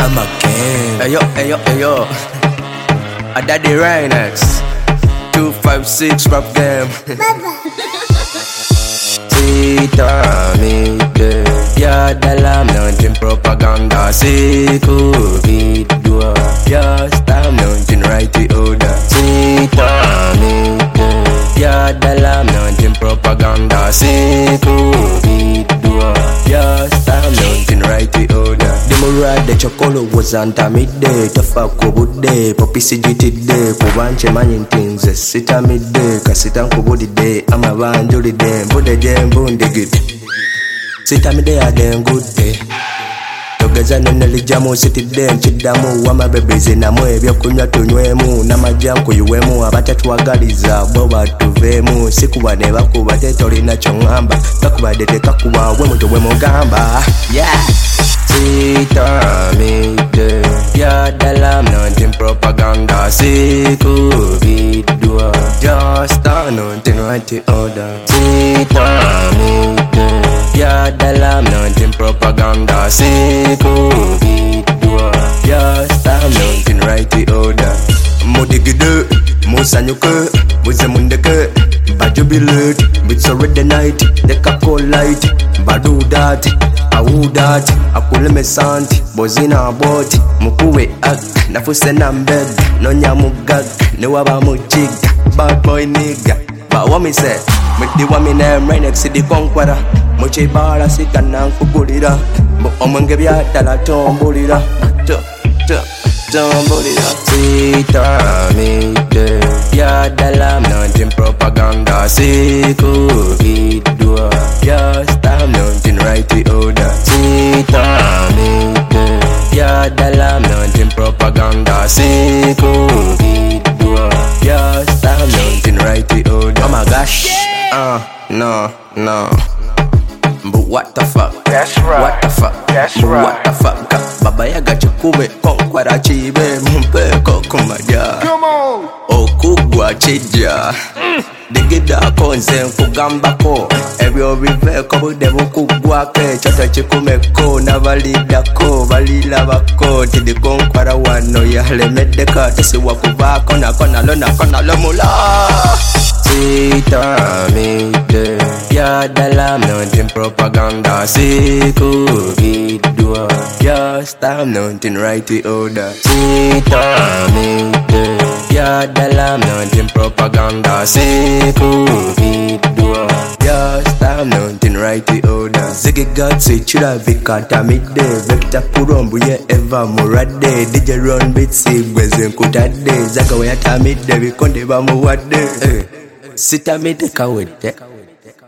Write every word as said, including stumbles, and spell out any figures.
I'm a king. Hey yo, hey yo, hey yo. A daddy Rhinex. Two five six rap them. Tita me de. Ya dalam nonton propaganda. Siku bidua. Ya stam nonton right the order. Tita me de. Ya dalam nonton propaganda. Siku bidua. Ya stam nonton right the order. Demorade chokolo wazanta midday. Tafa kubude. Popi sijitide. Kubanche manyintinze. Sita midday. Kasita kubudide. Ama banjulide. Mbude jembu ndigit. Sita midday aden good day. Togeza nene jamu siti den chidamu wama bebeze na mwe byokunywa tunywemu n'amajja kuyuwemu abatatuwagaliza bo batuvemu sikuba ne bakuba tetolina kyongamba bakubadde tekakuba we muntu we mugamba yeah Sita midde ya dalam nonton propaganda siku bidua just nonton right order Sita midde ya dalam nonton propaganda siku bidua just nonton right order mudigide musanyuke muze mundeke bajubilet it's already night the kako light badu that awu that akule mesanti bozina boti mukuwe ak nafuse na mbeg nonya mugag ne waba mujiga bad boy nigga ba what me say me di wa me name right next to the conqueror muche bara sikana nkugulira bo omwenge bya dala tombulira to to tombulira Sita midde ya dalam nonton propaganda siku bidua ya stam nonton right the order Sita midde ya dalam nonton propaganda siku bidua ya stam nonton right the order oh my gosh uh no no but what the fuck? That's right. What the fuck? That's but right. What the fuck? Baba yaga chukube konkwara chibe mpeko kumaja. Come on. Okugwa chija. Mm. Digida konze nkugambako. Ebyo biveko bude bukugwa ke. Chota chikumeko na validako. Valilabako. Tidi konkwara wano ya halemedeka. Tesi wakubako na kona lona kona lomula. Sita midde ya dalam nonton propaganda siku bidua ya stam nonton right the order Sita midde ya dalam nonton propaganda siku bidua ya stam nonton right the order Ziggy gatsi chira vikata midde vector kurombu ye eva murade D J run bitsi gweze nkutade zaka wayata midde vikonde bamuwade eh. Sita midde kawete